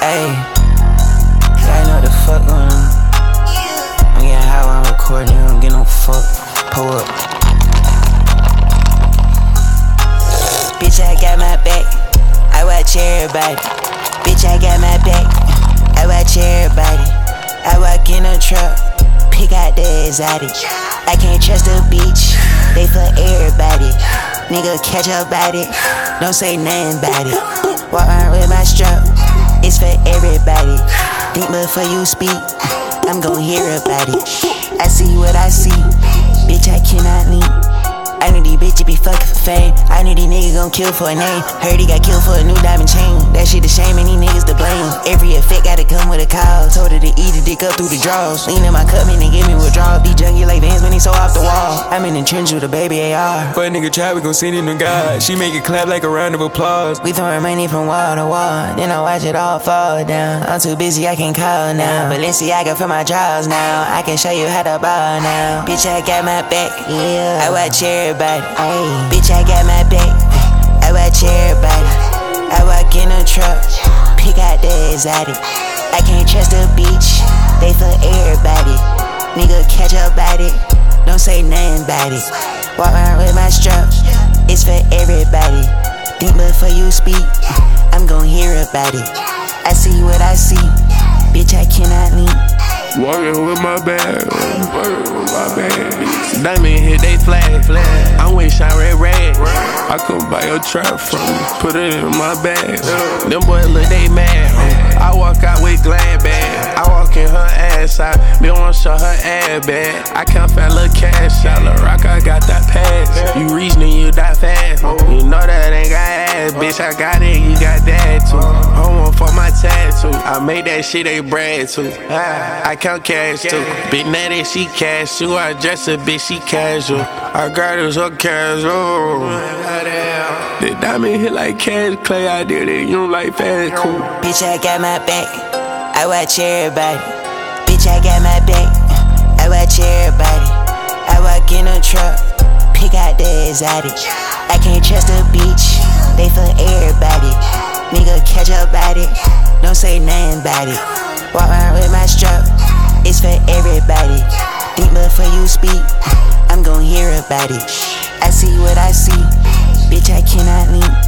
Ayy, I know what the fuck going on. I'm getting high while I'm recording, I don't get no fuck. Pull up. Bitch, I got my back, I watch everybody. Bitch, I got my back, I watch everybody. I walk in a truck, pick out the exotic. I can't trust the beach, they for everybody. Nigga, catch up about it, don't say nothing about it. Walk around with my strap, it's for everybody. Think before you speak, I'm gon' hear about it. I see what I see, bitch, I cannot leave. I knew these bitches be fucking for fame. I knew these niggas gon' kill for a name. Heard he got killed for a new diamond chain. That shit a shame and these niggas to blame. Every effect gotta come with a cause. Told her to eat a dick up through the drawers. Lean in my cup and they give me withdrawals. These junkie like Vans when he so off the wall. I'm in the trench with a baby AR. But nigga try, we gon' send him to God. She make it clap like a round of applause. We throwing money from wall to wall, then I watch it all fall down. I'm too busy, I can't call now. Balenciaga for my drawers now. I can show you how to ball now. Bitch, I got my back, yeah. I watch everybody. Ay. Bitch, I got my back, I watch everybody. I walk in a truck, pick out the exotic. I can't trust the beach, they for everybody. Nigga, catch up about it, don't say nothing about it. Walk around with my strap, it's for everybody. Think before you speak, I'm gon' hear about it. I see what I see, bitch, I cannot leave. Walking with my bag, walking with my bag. Diamond hit, they flag. I'm with shine red. I come buy your trap from me, put it in my bag. Them boys look, they mad. I walk out with glad bag. I walk in her ass out, they wanna show her ass bag. I can't find little cash out, Lil' Rock, I got that pass. You reach, then you die fast. You know that ain't got ass, bitch, I got it, you got that too. Home for my tattoo, I made that shit they brag too. I count cash too. Big Natty, she cash too. I dress a bitch, she casual. I got her so casual. The diamond hit like Cash Clay. I did it, you don't like fast cool. Bitch, I got my back, I watch everybody. Bitch, I got my back, I watch everybody. I walk in a truck, pick out the exotic. I can't trust the beach, they for everybody. Nigga, catch up about it, don't say nothing about it. Walk around with my strap, it's for everybody. Think before you speak, I'm gon' hear about it. I see what I see, bitch, I cannot leave.